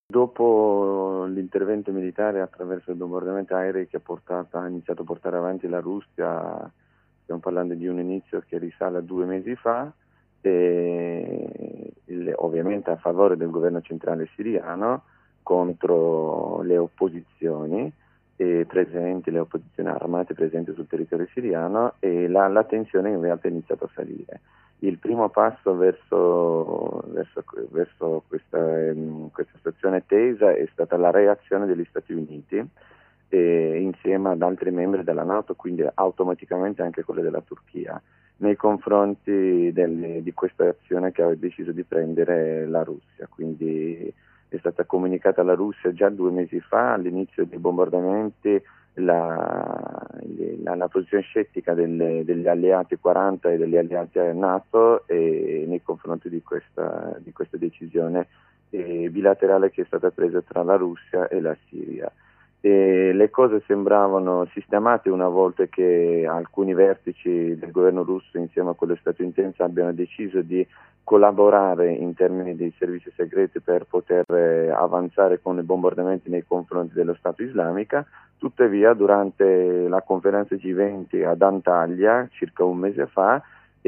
Dopo l'intervento militare attraverso il bombardamento aerei che ha iniziato a portare avanti la Russia, stiamo parlando di un inizio che risale a 2 mesi fa, ovviamente a favore del governo centrale siriano contro le opposizioni presenti, le opposizioni armate presenti sul territorio siriano, e la tensione in realtà è iniziata a salire. Il primo passo verso questa situazione tesa è stata la reazione degli Stati Uniti insieme ad altri membri della NATO, quindi automaticamente anche quelle della Turchia, nei confronti di questa azione che aveva deciso di prendere la Russia. Quindi è stata comunicata alla Russia già 2 mesi fa, all'inizio dei bombardamenti, la posizione scettica degli alleati 40 e degli alleati NATO nei confronti di questa decisione bilaterale che è stata presa tra la Russia e la Siria. Le cose sembravano sistemate una volta che alcuni vertici del governo russo insieme a quello statunitense abbiano deciso di collaborare in termini di servizi segreti per poter avanzare con i bombardamenti nei confronti dello Stato islamico. Tuttavia, durante la conferenza G20 ad Antalya, circa un mese fa,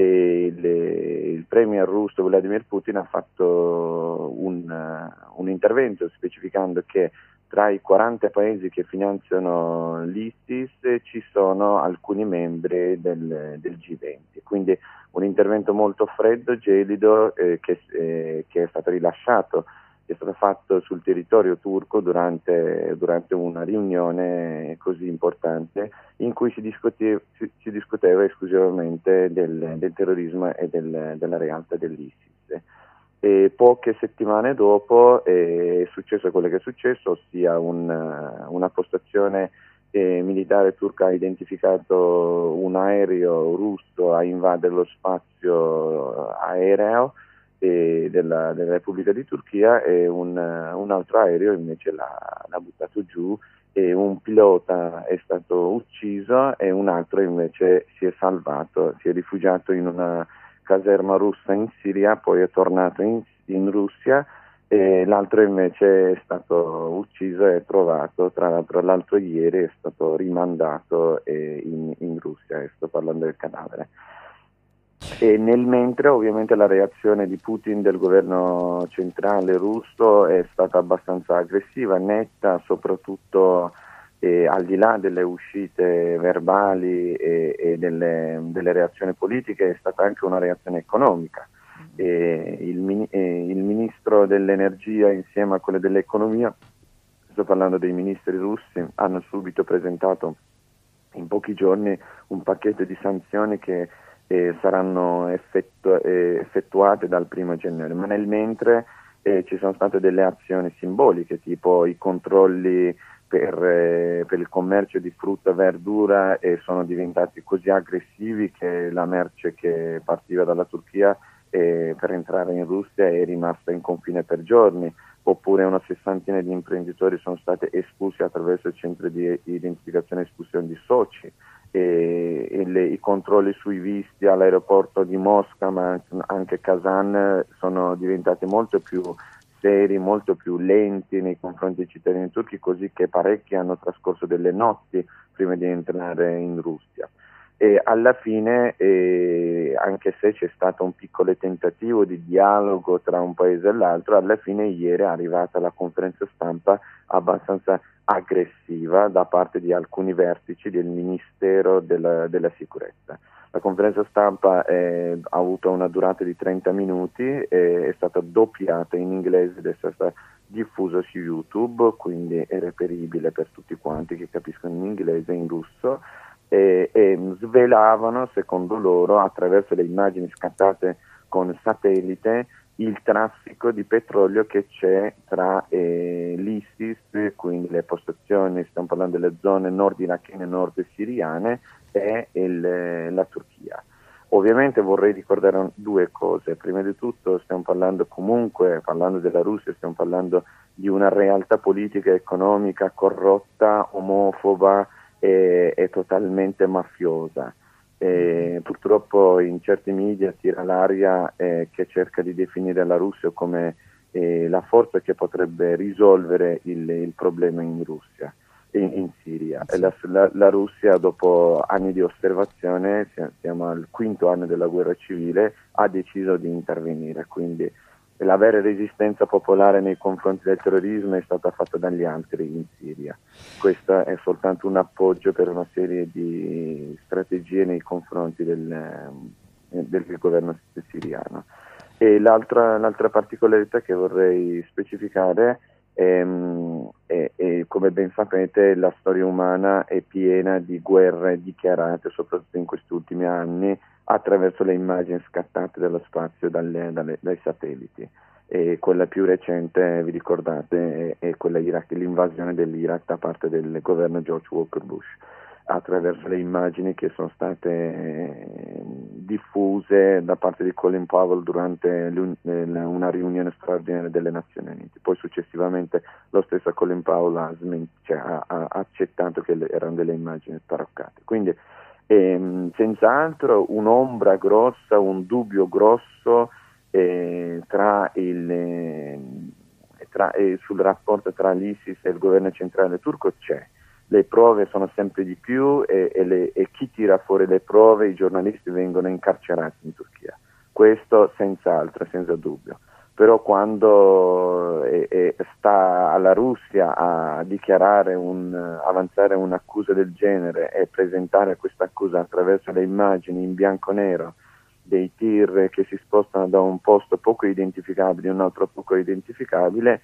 il premier russo Vladimir Putin ha fatto un intervento specificando che tra i 40 paesi che finanziano l'ISIS ci sono alcuni membri del G20, quindi un intervento molto freddo, gelido, che è stato rilasciato, che è stato fatto sul territorio turco durante una riunione così importante in cui si discuteva esclusivamente del terrorismo e della realtà dell'ISIS. E poche settimane dopo è successo quello che è successo, ossia una postazione militare turca ha identificato un aereo russo a invadere lo spazio aereo della Repubblica di Turchia, e un altro aereo invece l'ha buttato giù, e un pilota è stato ucciso e un altro invece si è salvato, si è rifugiato in una caserma russa in Siria, poi è tornato in Russia, e l'altro invece è stato ucciso e trovato, tra l'altro ieri è stato rimandato in Russia, e sto parlando del cadavere. E nel mentre ovviamente la reazione di Putin, del governo centrale russo, è stata abbastanza aggressiva, netta, soprattutto al di là delle uscite verbali e delle reazioni politiche, è stata anche una reazione economica. Il ministro dell'energia insieme a quello dell'economia, sto parlando dei ministri russi, hanno subito presentato in pochi giorni un pacchetto di sanzioni che saranno effettuate dal 1° gennaio, ma nel mentre ci sono state delle azioni simboliche, tipo i controlli per il commercio di frutta e verdura, sono diventati così aggressivi che la merce che partiva dalla Turchia per entrare in Russia è rimasta in confine per giorni, oppure una sessantina di imprenditori sono stati espulsi attraverso il centro di identificazione e espulsione di Sochi, i controlli sui visti all'aeroporto di Mosca, ma anche Kazan, sono diventati molto più seri, molto più lenti nei confronti dei cittadini turchi, così che parecchi hanno trascorso delle notti prima di entrare in Russia. E alla fine, anche se c'è stato un piccolo tentativo di dialogo tra un paese e l'altro, alla fine ieri è arrivata la conferenza stampa abbastanza aggressiva da parte di alcuni vertici del Ministero della Sicurezza. La conferenza stampa ha avuto una durata di 30 minuti, è stata doppiata in inglese ed è stata diffusa su YouTube, quindi è reperibile per tutti quanti che capiscono in inglese e in russo, e svelavano, secondo loro, attraverso le immagini scattate con satellite, il traffico di petrolio che c'è tra l'ISIS, quindi le postazioni, stiamo parlando delle zone nord irachene e nord siriane, e la Turchia. Ovviamente vorrei ricordare due cose. Prima di tutto stiamo parlando della Russia, stiamo parlando di una realtà politica e economica corrotta, omofoba e totalmente mafiosa. Purtroppo in certi media tira l'aria che cerca di definire la Russia come la forza che potrebbe risolvere il problema in Russia, in Siria. Sì. La Russia, dopo anni di osservazione, siamo al quinto anno della guerra civile, ha deciso di intervenire, quindi l'avere resistenza popolare nei confronti del terrorismo è stata fatta dagli altri in Siria. Questo è soltanto un appoggio per una serie di strategie nei confronti del governo siriano. E l'altra particolarità che vorrei specificare è, come ben sapete, la storia umana è piena di guerre dichiarate, soprattutto in questi ultimi anni, attraverso le immagini scattate dallo spazio dai satelliti. E quella più recente, vi ricordate, è quella Iraq, l'invasione dell'Iraq da parte del governo George Walker Bush, attraverso le immagini che sono state diffuse da parte di Colin Powell durante una riunione straordinaria delle Nazioni Unite. Poi successivamente lo stesso Colin Powell ha accettato che erano delle immagini taroccate. Quindi senz'altro un'ombra grossa, un dubbio grosso sul rapporto tra l'ISIS e il governo centrale turco c'è. Le prove sono sempre di più e chi tira fuori le prove, i giornalisti, vengono incarcerati in Turchia. Questo senz'altro, senza dubbio. Però quando sta alla Russia a dichiarare avanzare un'accusa del genere e presentare questa accusa attraverso le immagini in bianco e nero dei tir che si spostano da un posto poco identificabile a un altro poco identificabile,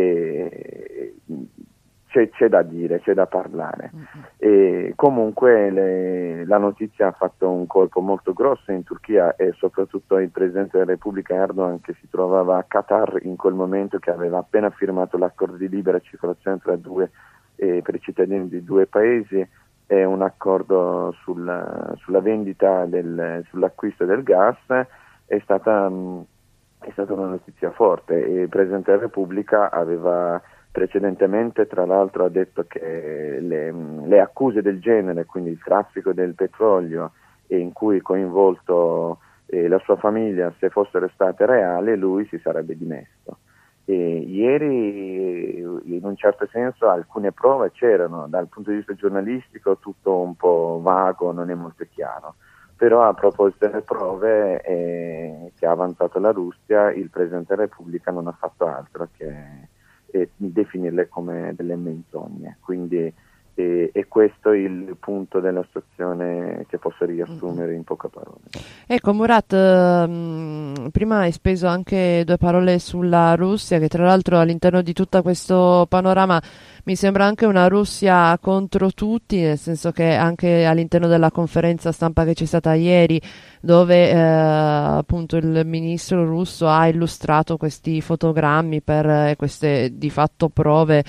c'è da dire, c'è da parlare. E comunque la notizia ha fatto un colpo molto grosso in Turchia, e soprattutto il Presidente della Repubblica Erdogan, che si trovava a Qatar in quel momento, che aveva appena firmato l'accordo di libera circolazione per i cittadini di due paesi, è un accordo sulla vendita, sull'acquisto del gas. È stata una notizia forte. Il Presidente della Repubblica aveva precedentemente, tra l'altro, ha detto che le accuse del genere, quindi il traffico del petrolio in cui è coinvolto la sua famiglia, se fossero state reali, lui si sarebbe dimesso. Ieri, in un certo senso, alcune prove c'erano. Dal punto di vista giornalistico tutto un po' vago, non è molto chiaro. Però a proposito delle prove che ha avanzato la Russia, il Presidente della Repubblica non ha fatto altro che definirle come delle menzogne. Quindi è questo il punto della situazione che posso riassumere in poche parole. Ecco Murat, prima hai speso anche due parole sulla Russia, che tra l'altro all'interno di tutto questo panorama mi sembra anche una Russia contro tutti, nel senso che anche all'interno della conferenza stampa che c'è stata ieri, dove appunto il ministro russo ha illustrato questi fotogrammi per queste di fatto prove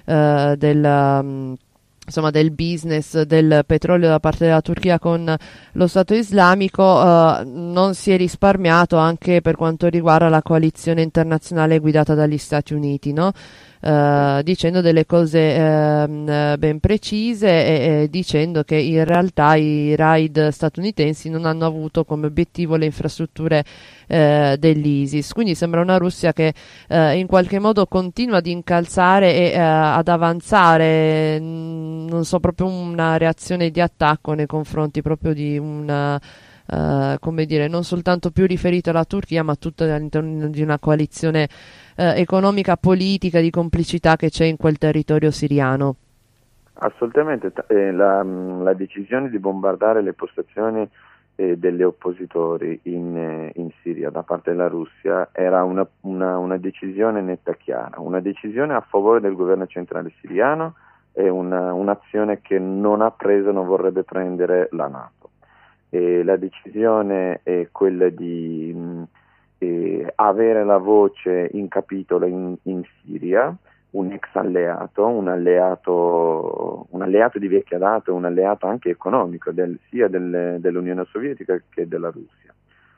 insomma, del business del petrolio da parte della Turchia con lo Stato islamico, non si è risparmiato anche per quanto riguarda la coalizione internazionale guidata dagli Stati Uniti, no? Dicendo delle cose ben precise e dicendo che in realtà i raid statunitensi non hanno avuto come obiettivo le infrastrutture dell'ISIS. Quindi sembra una Russia che in qualche modo continua ad incalzare e ad avanzare, non so, proprio una reazione di attacco nei confronti proprio di una come dire, non soltanto più riferito alla Turchia, ma tutto all'interno di una coalizione economica, politica, di complicità che c'è in quel territorio siriano. Assolutamente, la decisione di bombardare le postazioni degli oppositori in Siria da parte della Russia era una decisione netta e chiara, una decisione a favore del governo centrale siriano e un'azione che non ha preso, non vorrebbe prendere la NATO. La decisione è quella di avere la voce in capitolo in Siria, un ex alleato, un alleato di vecchia data, un alleato anche economico sia dell'Unione Sovietica che della Russia.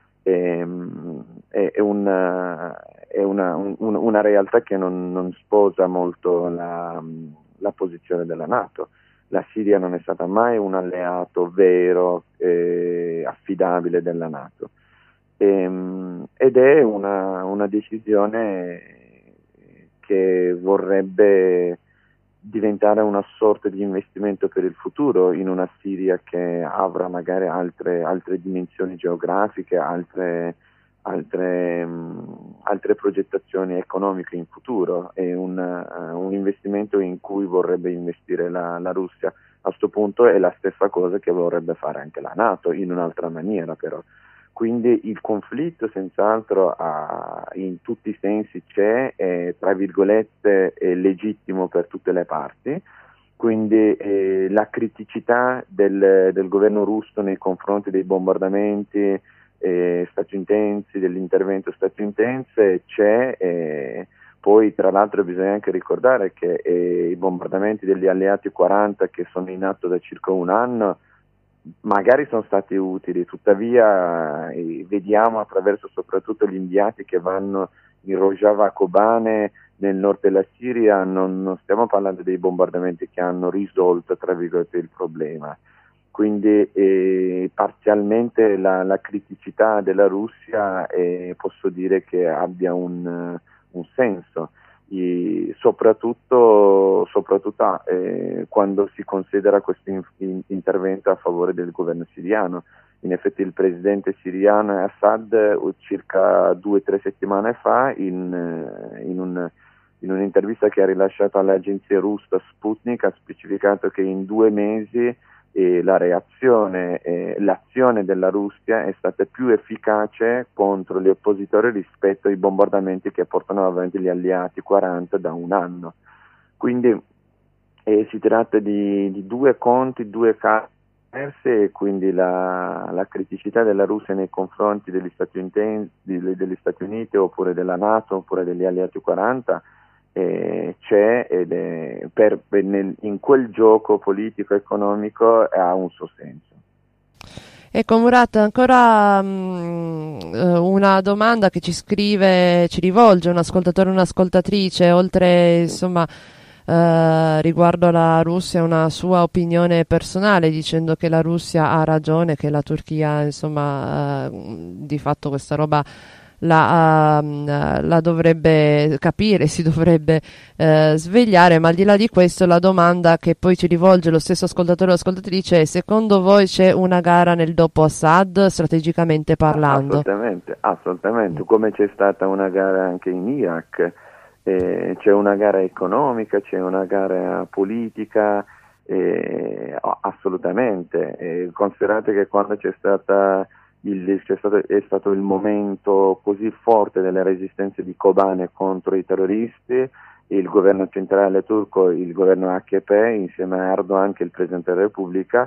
È una realtà che non sposa molto la posizione della NATO. La Siria non è stata mai un alleato vero e affidabile della NATO. Ed è una decisione che vorrebbe diventare una sorta di investimento per il futuro in una Siria che avrà magari altre dimensioni geografiche, altre progettazioni economiche in futuro. È un investimento in cui vorrebbe investire la Russia. A questo punto è la stessa cosa che vorrebbe fare anche la NATO, in un'altra maniera però. Quindi il conflitto senz'altro in tutti i sensi c'è, tra virgolette è legittimo per tutte le parti, quindi la criticità del governo russo nei confronti dei bombardamenti statunitensi, dell'intervento statunitense c'è, poi tra l'altro bisogna anche ricordare che i bombardamenti degli alleati 40 che sono in atto da circa un anno magari sono stati utili, tuttavia vediamo attraverso soprattutto gli inviati che vanno in Rojava, Kobane, nel nord della Siria, non stiamo parlando dei bombardamenti che hanno risolto, tra virgolette, il problema. Quindi parzialmente la criticità della Russia posso dire che abbia un senso. Soprattutto quando si considera questo intervento a favore del governo siriano. In effetti il presidente siriano Assad circa 2 o 3 settimane fa in un'intervista che ha rilasciato all'agenzia russa Sputnik ha specificato che in 2 mesi l'azione della Russia è stata più efficace contro gli oppositori rispetto ai bombardamenti che portano avanti gli alleati 40 da un anno. Quindi si tratta di 2 conti, 2 casi diversi, e quindi la criticità della Russia nei confronti degli Stati Uniti oppure della NATO oppure degli alleati 40 c'è in quel gioco politico-economico ha un suo senso. Ecco Murat, ancora una domanda che ci rivolge un ascoltatore o un'ascoltatrice, oltre insomma riguardo la Russia, una sua opinione personale dicendo che la Russia ha ragione, che la Turchia insomma di fatto questa roba la dovrebbe capire, si dovrebbe svegliare, ma al di là di questo la domanda che poi ci rivolge lo stesso ascoltatore o ascoltatrice è: secondo voi c'è una gara nel dopo Assad, strategicamente parlando? Assolutamente, come c'è stata una gara anche in Iraq, c'è una gara economica, c'è una gara politica, assolutamente. Considerate che quando è stato il momento così forte delle resistenze di Kobane contro i terroristi, il governo centrale turco, il governo AKP, insieme a Erdogan, che è il Presidente della Repubblica,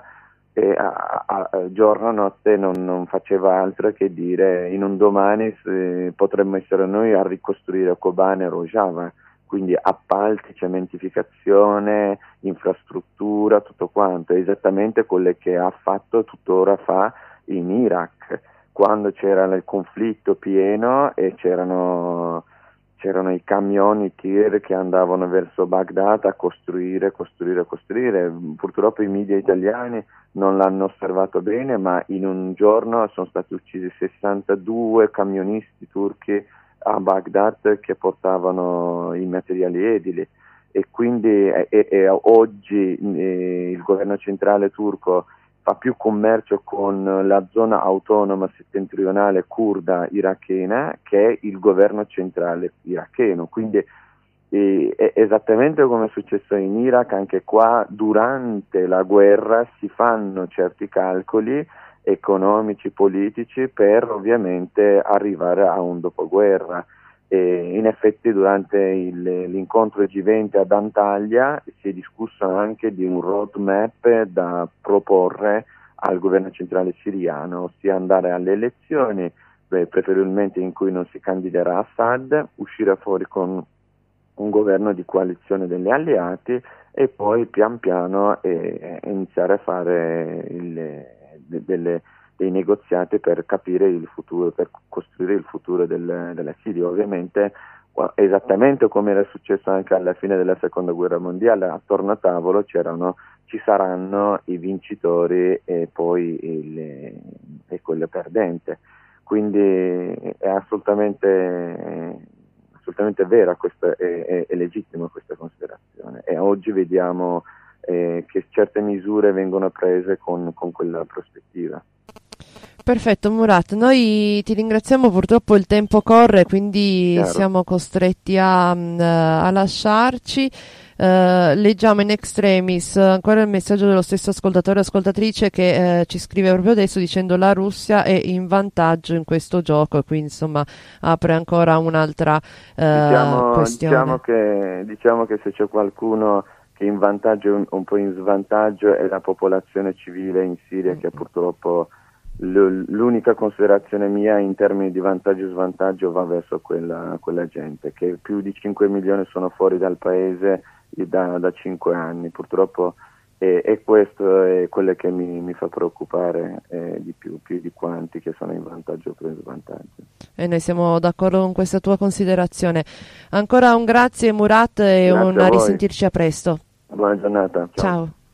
giorno e notte non faceva altro che dire: in un domani potremmo essere noi a ricostruire Kobane e Rojava, quindi appalti, cementificazione, infrastruttura, tutto quanto, esattamente quello che ha fatto e tuttora fa in Iraq, quando c'era il conflitto pieno e c'erano i camioni, i tir che andavano verso Baghdad a costruire. Purtroppo i media italiani non l'hanno osservato bene, ma in un giorno sono stati uccisi 62 camionisti turchi a Baghdad che portavano i materiali edili, e quindi oggi il governo centrale turco fa più commercio con la zona autonoma settentrionale curda irachena che il governo centrale iracheno. Quindi è esattamente come è successo in Iraq, anche qua durante la guerra si fanno certi calcoli economici, politici, per ovviamente arrivare a un dopoguerra. In effetti durante l'incontro G20 ad Antalya si è discusso anche di un roadmap da proporre al governo centrale siriano, ossia andare alle elezioni, preferibilmente in cui non si candiderà Assad, uscire fuori con un governo di coalizione degli alleati e poi pian piano iniziare a fare dei negoziati per capire il futuro, per costruire il futuro della Siria. Ovviamente, esattamente come era successo anche alla fine della seconda guerra mondiale, attorno a tavolo ci saranno i vincitori e poi quello perdente. Quindi è assolutamente assolutamente vera, è legittima questa considerazione, e oggi vediamo che certe misure vengono prese con quella prospettiva. Perfetto Murat, noi ti ringraziamo, purtroppo il tempo corre, quindi Chiaro. siamo costretti a lasciarci. Leggiamo in extremis ancora il messaggio dello stesso ascoltatore o ascoltatrice che ci scrive proprio adesso dicendo la Russia è in vantaggio in questo gioco, e quindi insomma apre ancora un'altra questione. Diciamo che se c'è qualcuno che in vantaggio un po' in svantaggio è la popolazione civile in Siria, che purtroppo l'unica considerazione mia in termini di vantaggio e svantaggio va verso quella gente, che più di 5 milioni sono fuori dal paese da 5 anni. Purtroppo e questo è quello che mi fa preoccupare di più di quanti che sono in vantaggio o in svantaggio. E noi siamo d'accordo con questa tua considerazione. Ancora un grazie Murat e Grazie un a voi. risentirci a presto. Buona giornata. Ciao. Ciao.